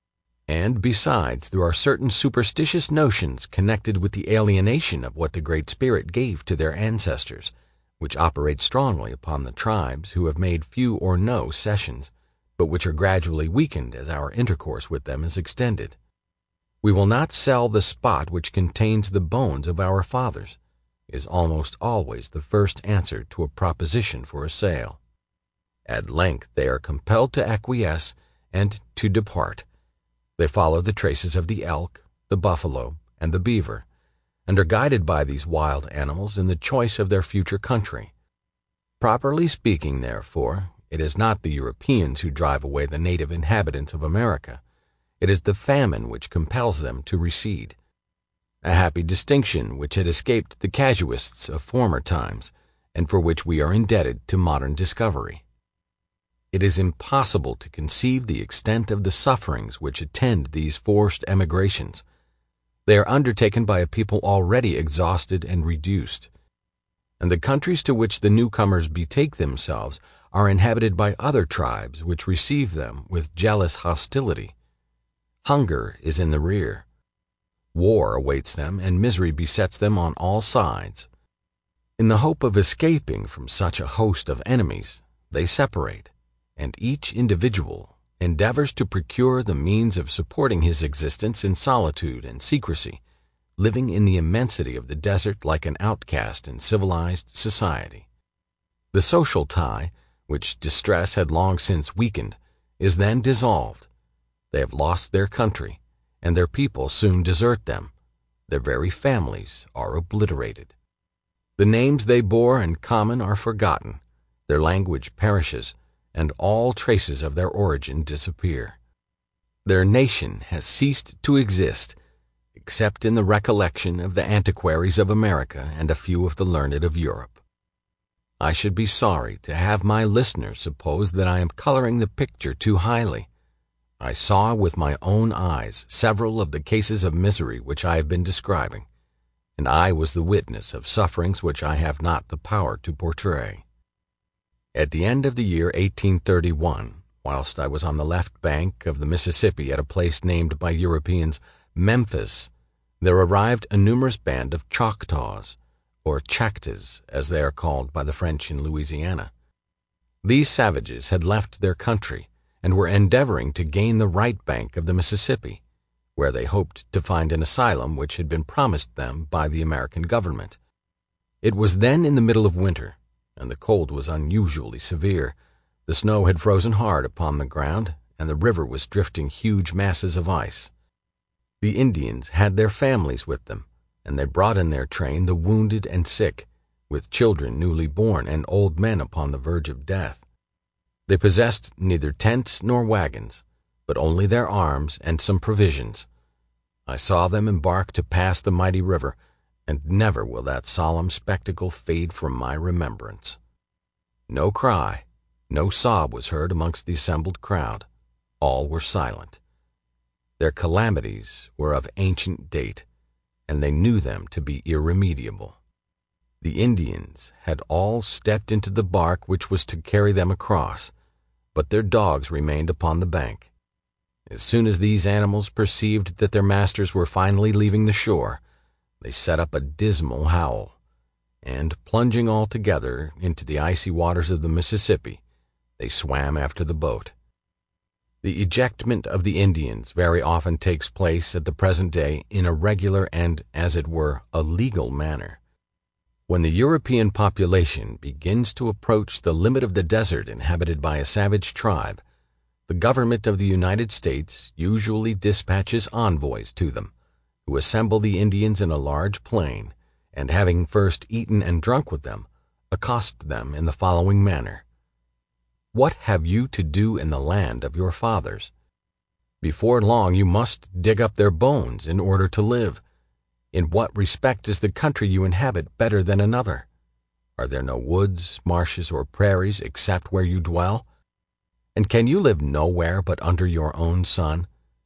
And besides, there are certain superstitious notions connected with the alienation of what the Great Spirit gave to their ancestors, which operate strongly upon the tribes who have made few or no cessions, but which are gradually weakened as our intercourse with them is extended. We will not sell the spot which contains the bones of our fathers, is almost always the first answer to a proposition for a sale. At length they are compelled to acquiesce and to depart. They follow the traces of the elk, the buffalo, and the beaver, and are guided by these wild animals in the choice of their future country. Properly speaking, therefore, it is not the Europeans who drive away the native inhabitants of America. It is the famine which compels them to recede. A happy distinction which had escaped the casuists of former times, and for which we are indebted to modern discovery. It is impossible to conceive the extent of the sufferings which attend these forced emigrations. They are undertaken by a people already exhausted and reduced, and the countries to which the newcomers betake themselves are inhabited by other tribes which receive them with jealous hostility. Hunger is in the rear. War awaits them, and misery besets them on all sides. In the hope of escaping from such a host of enemies, they separate, and each individual endeavors to procure the means of supporting his existence in solitude and secrecy, living in the immensity of the desert like an outcast in civilized society. The social tie, which distress had long since weakened, is then dissolved. They have lost their country, and their people soon desert them. Their very families are obliterated. The names they bore in common are forgotten, their language perishes, and all traces of their origin disappear. Their nation has ceased to exist, except in the recollection of the antiquaries of America and a few of the learned of Europe. I should be sorry to have my listeners suppose that I am coloring the picture too highly. I saw with my own eyes several of the cases of misery which I have been describing, and I was the witness of sufferings which I have not the power to portray. At the end of the year 1831, whilst I was on the left bank of the Mississippi at a place named by Europeans Memphis, there arrived a numerous band of Choctaws, or Chactas, as they are called by the French in Louisiana. These savages had left their country and were endeavoring to gain the right bank of the Mississippi, where they hoped to find an asylum which had been promised them by the American government. It was then in the middle of winter, and the cold was unusually severe. The snow had frozen hard upon the ground, and the river was drifting huge masses of ice. The Indians had their families with them, and they brought in their train the wounded and sick, with children newly born and old men upon the verge of death. They possessed neither tents nor wagons, but only their arms and some provisions. I saw them embark to pass the mighty river, and never will that solemn spectacle fade from my remembrance. No cry, no sob was heard amongst the assembled crowd. All were silent. Their calamities were of ancient date, and they knew them to be irremediable. The Indians had all stepped into the bark which was to carry them across, but their dogs remained upon the bank. As soon as these animals perceived that their masters were finally leaving the shore, they set up a dismal howl, and, plunging all together into the icy waters of the Mississippi, they swam after the boat. The ejectment of the Indians very often takes place at the present day in a regular and, as it were, a legal manner. When the European population begins to approach the limit of the desert inhabited by a savage tribe, the government of the United States usually dispatches envoys to them, who assemble the Indians in a large plain, and having first eaten and drunk with them, accost them in the following manner: "What have you to do in the land of your fathers? Before long you must dig up their bones in order to live. In what respect is the country you inhabit better than another? Are there no woods, marshes, or prairies except where you dwell? And can you live nowhere but under your own sun?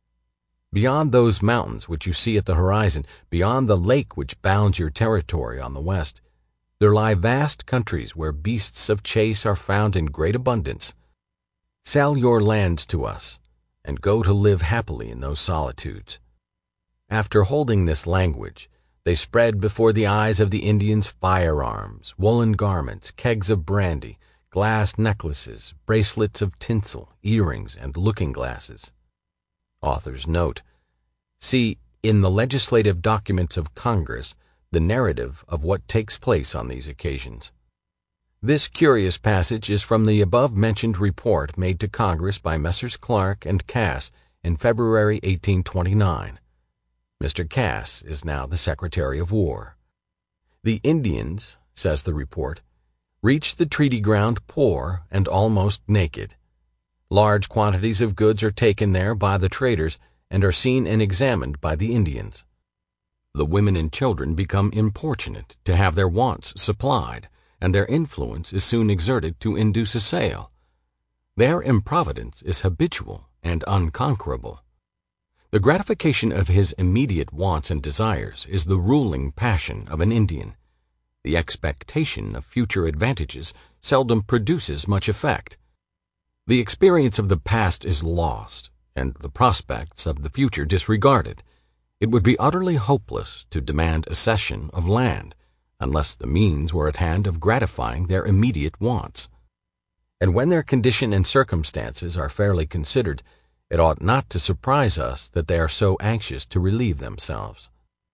Beyond those mountains which you see at the horizon, beyond the lake which bounds your territory on the west, there lie vast countries where beasts of chase are found in great abundance. Sell your lands to us, and go to live happily in those solitudes." After holding this language, they spread before the eyes of the Indians firearms, woolen garments, kegs of brandy, glass necklaces, bracelets of tinsel, earrings, and looking-glasses. Author's note: see, in the legislative documents of Congress, the narrative of what takes place on these occasions. This curious passage is from the above-mentioned report made to Congress by Messrs. Clark and Cass in February 1829. Mr. Cass is now the Secretary of War. "The Indians," says the report, "reached the treaty ground poor and almost naked. Large quantities of goods are taken there by the traders and are seen and examined by the Indians. The women and children become importunate to have their wants supplied, and their influence is soon exerted to induce a sale. Their improvidence is habitual and unconquerable. The gratification of his immediate wants and desires is the ruling passion of an Indian. The expectation of future advantages seldom produces much effect. The experience of the past is lost, and the prospects of the future disregarded. It would be utterly hopeless to demand a cession of land, unless the means were at hand of gratifying their immediate wants. And when their condition and circumstances are fairly considered, it ought not to surprise us that they are so anxious to relieve themselves.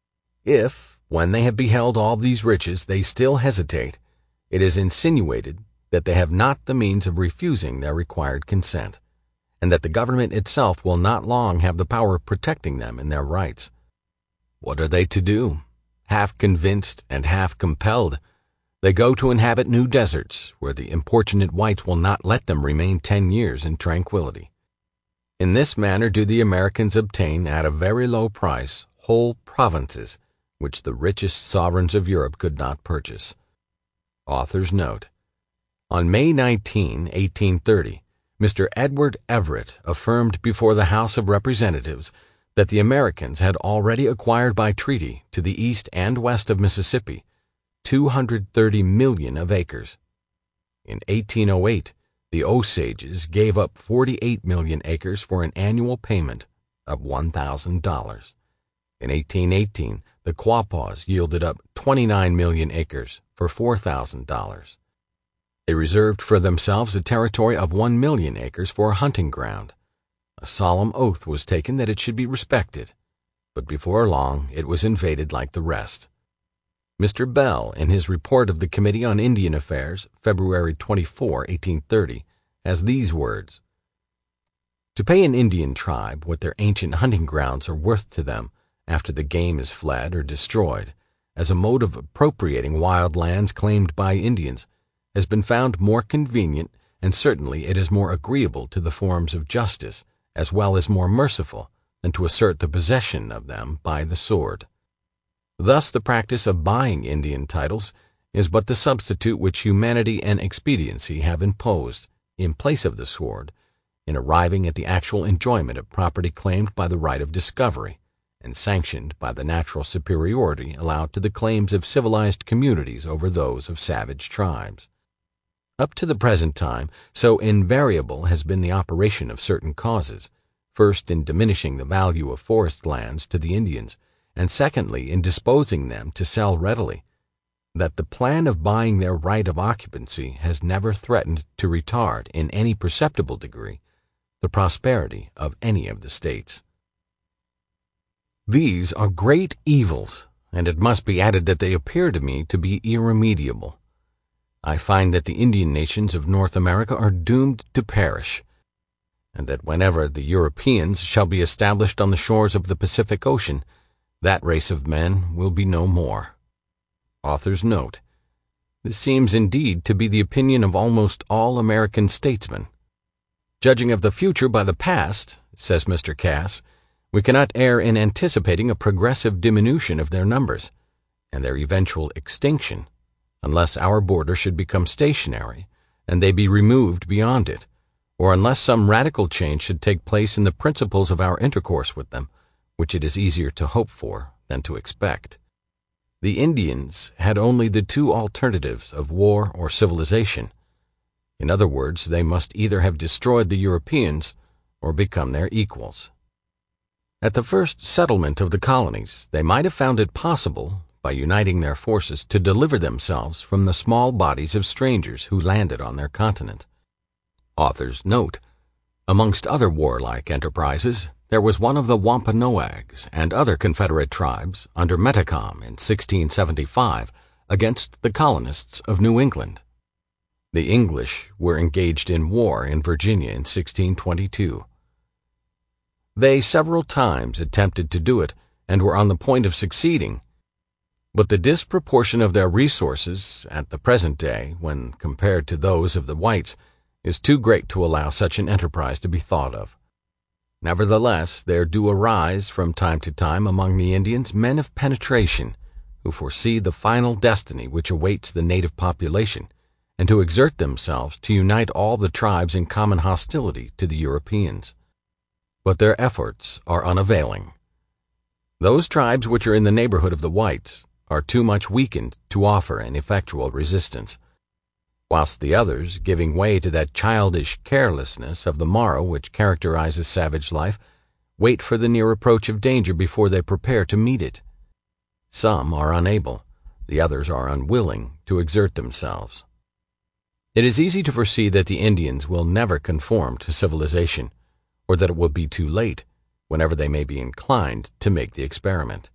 If, when they have beheld all these riches, they still hesitate, it is insinuated that they have not the means of refusing their required consent, and that the government itself will not long have the power of protecting them in their rights. What are they to do? Half convinced and half compelled, they go to inhabit new deserts, where the importunate whites will not let them remain 10 years in tranquility. In this manner do the Americans obtain, at a very low price, whole provinces, which the richest sovereigns of Europe could not purchase." Author's note: on May 19, 1830, Mr. Edward Everett affirmed before the House of Representatives that the Americans had already acquired by treaty, to the east and west of Mississippi, 230 million of acres. In 1808, the Osages gave up 48 million acres for an annual payment of $1,000. In 1818, the Quapaws yielded up 29 million acres for $4,000. They reserved for themselves a territory of 1,000,000 acres for a hunting ground. A solemn oath was taken that it should be respected, but before long it was invaded like the rest. Mr. Bell, in his report of the Committee on Indian Affairs, February 24, 1830, has these words: "To pay an Indian tribe what their ancient hunting grounds are worth to them after the game is fled or destroyed, as a mode of appropriating wild lands claimed by Indians, has been found more convenient, and certainly it is more agreeable to the forms of justice, as well as more merciful, than to assert the possession of them by the sword. Thus the practice of buying Indian titles is but the substitute which humanity and expediency have imposed, in place of the sword, in arriving at the actual enjoyment of property claimed by the right of discovery, and sanctioned by the natural superiority allowed to the claims of civilized communities over those of savage tribes. Up to the present time, so invariable has been the operation of certain causes, first in diminishing the value of forest lands to the Indians, and secondly in disposing them to sell readily, that the plan of buying their right of occupancy has never threatened to retard in any perceptible degree the prosperity of any of the states. These are great evils, and it must be added that they appear to me to be irremediable. I find that the Indian nations of North America are doomed to perish, and that whenever the Europeans shall be established on the shores of the Pacific Ocean, that race of men will be no more." Author's note: This seems indeed to be the opinion of almost all American statesmen. "Judging of the future by the past," says Mr. Cass, "we cannot err in anticipating a progressive diminution of their numbers, and their eventual extinction, unless our border should become stationary, and they be removed beyond it, or unless some radical change should take place in the principles of our intercourse with them, which it is easier to hope for than to expect. The Indians had only the two alternatives of war or civilization. In other words, they must either have destroyed the Europeans or become their equals. At the first settlement of the colonies, they might have found it possible, by uniting their forces, to deliver themselves from the small bodies of strangers who landed on their continent." Author's note: Amongst other warlike enterprises, there was one of the Wampanoags and other Confederate tribes under Metacom in 1675 against the colonists of New England. The English were engaged in war in Virginia in 1622. They several times attempted to do it and were on the point of succeeding, but the disproportion of their resources at the present day, when compared to those of the whites, is too great to allow such an enterprise to be thought of. Nevertheless, there do arise from time to time among the Indians men of penetration, who foresee the final destiny which awaits the native population, and who exert themselves to unite all the tribes in common hostility to the Europeans. But their efforts are unavailing. Those tribes which are in the neighborhood of the whites are too much weakened to offer an effectual resistance, whilst the others, giving way to that childish carelessness of the morrow which characterizes savage life, wait for the near approach of danger before they prepare to meet it. Some are unable, the others are unwilling to exert themselves. It is easy to foresee that the Indians will never conform to civilization, or that it will be too late, whenever they may be inclined to make the experiment.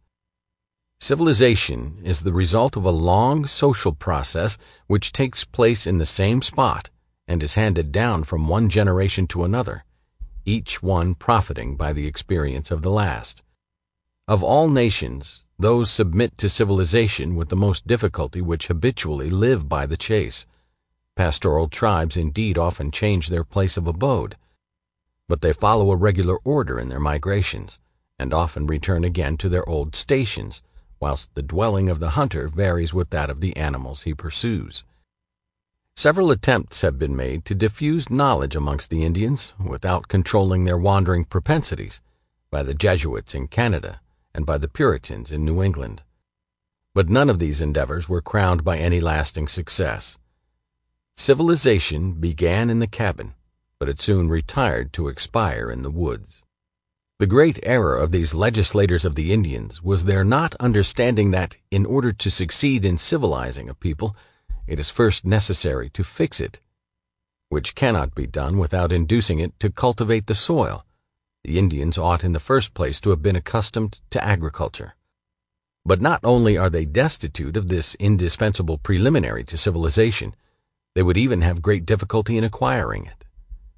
Civilization is the result of a long social process which takes place in the same spot and is handed down from one generation to another, each one profiting by the experience of the last. Of all nations, those submit to civilization with the most difficulty which habitually live by the chase. Pastoral tribes indeed often change their place of abode, but they follow a regular order in their migrations, and often return again to their old stations, whilst the dwelling of the hunter varies with that of the animals he pursues. Several attempts have been made to diffuse knowledge amongst the Indians, without controlling their wandering propensities, by the Jesuits in Canada and by the Puritans in New England. But none of these endeavors were crowned by any lasting success. Civilization began in the cabin, but it soon retired to expire in the woods. The great error of these legislators of the Indians was their not understanding that, in order to succeed in civilizing a people, it is first necessary to fix it, which cannot be done without inducing it to cultivate the soil. The Indians ought in the first place to have been accustomed to agriculture. But not only are they destitute of this indispensable preliminary to civilization, they would even have great difficulty in acquiring it.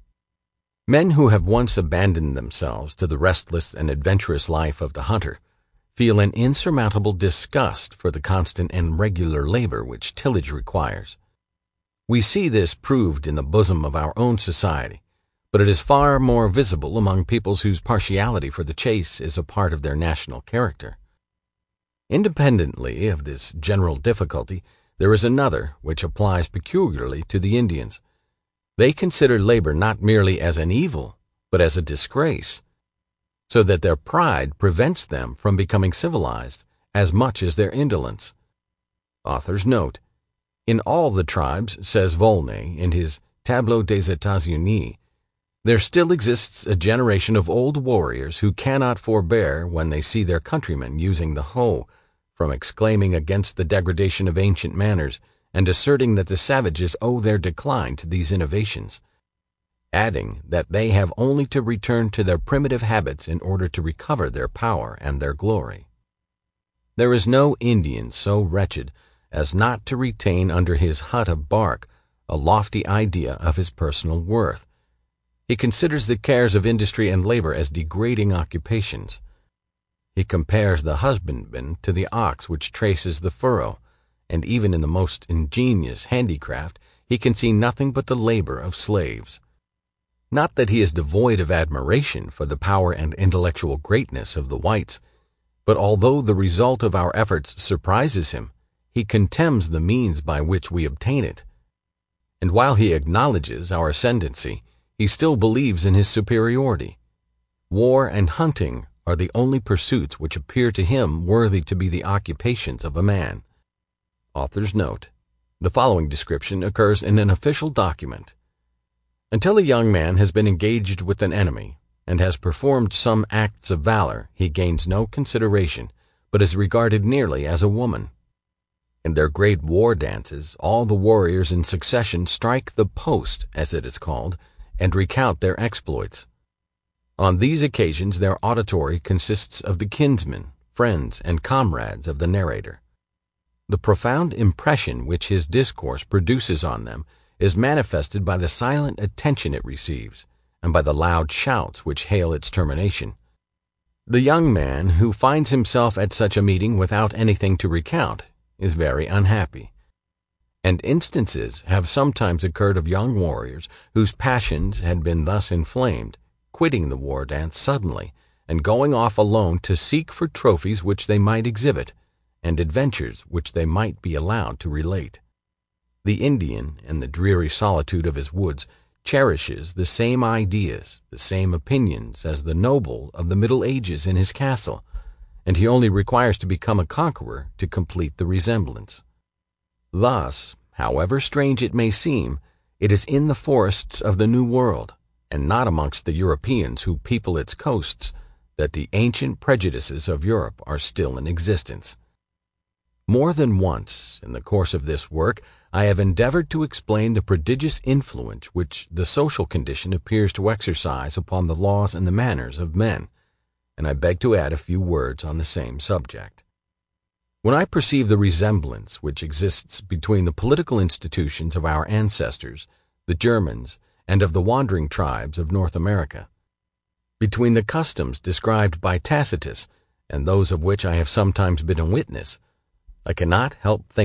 Men who have once abandoned themselves to the restless and adventurous life of the hunter feel an insurmountable disgust for the constant and regular labor which tillage requires. We see this proved in the bosom of our own society, but it is far more visible among peoples whose partiality for the chase is a part of their national character. Independently of this general difficulty, there is another which applies peculiarly to the Indians. They consider labor not merely as an evil, but as a disgrace, so that their pride prevents them from becoming civilized as much as their indolence. Author's note: in all the tribes, says Volney in his Tableau des États-Unis, there still exists a generation of old warriors who cannot forbear, when they see their countrymen using the hoe, from exclaiming against the degradation of ancient manners and asserting that the savages owe their decline to these innovations, adding that they have only to return to their primitive habits in order to recover their power and their glory. There is no Indian so wretched as not to retain under his hut of bark a lofty idea of his personal worth. He considers the cares of industry and labor as degrading occupations. He compares the husbandman to the ox which traces the furrow, and even in the most ingenious handicraft he can see nothing but the labor of slaves. Not that he is devoid of admiration for the power and intellectual greatness of the whites, but although the result of our efforts surprises him, he contemns the means by which we obtain it. And while he acknowledges our ascendancy, he still believes in his superiority. War and hunting are the only pursuits which appear to him worthy to be the occupations of a man. Author's note: the following description occurs in an official document. Until a young man has been engaged with an enemy and has performed some acts of valor, he gains no consideration, but is regarded nearly as a woman. In their great war dances, all the warriors in succession strike the post, as it is called, and recount their exploits. On these occasions their auditory consists of the kinsmen, friends, and comrades of the narrator. The profound impression which his discourse produces on them is manifested by the silent attention it receives, and by the loud shouts which hail its termination. The young man who finds himself at such a meeting without anything to recount is very unhappy. And instances have sometimes occurred of young warriors whose passions had been thus inflamed, quitting the war dance suddenly, and going off alone to seek for trophies which they might exhibit, and adventures which they might be allowed to relate. The Indian, in the dreary solitude of his woods, cherishes the same ideas, the same opinions as the noble of the Middle Ages in his castle, and he only requires to become a conqueror to complete the resemblance. Thus, however strange it may seem, it is in the forests of the New World, and not amongst the Europeans who people its coasts, that the ancient prejudices of Europe are still in existence. More than once, in the course of this work, I have endeavored to explain the prodigious influence which the social condition appears to exercise upon the laws and the manners of men, and I beg to add a few words on the same subject. When I perceive the resemblance which exists between the political institutions of our ancestors, the Germans, and of the wandering tribes of North America, between the customs described by Tacitus and those of which I have sometimes been a witness, I cannot help thinking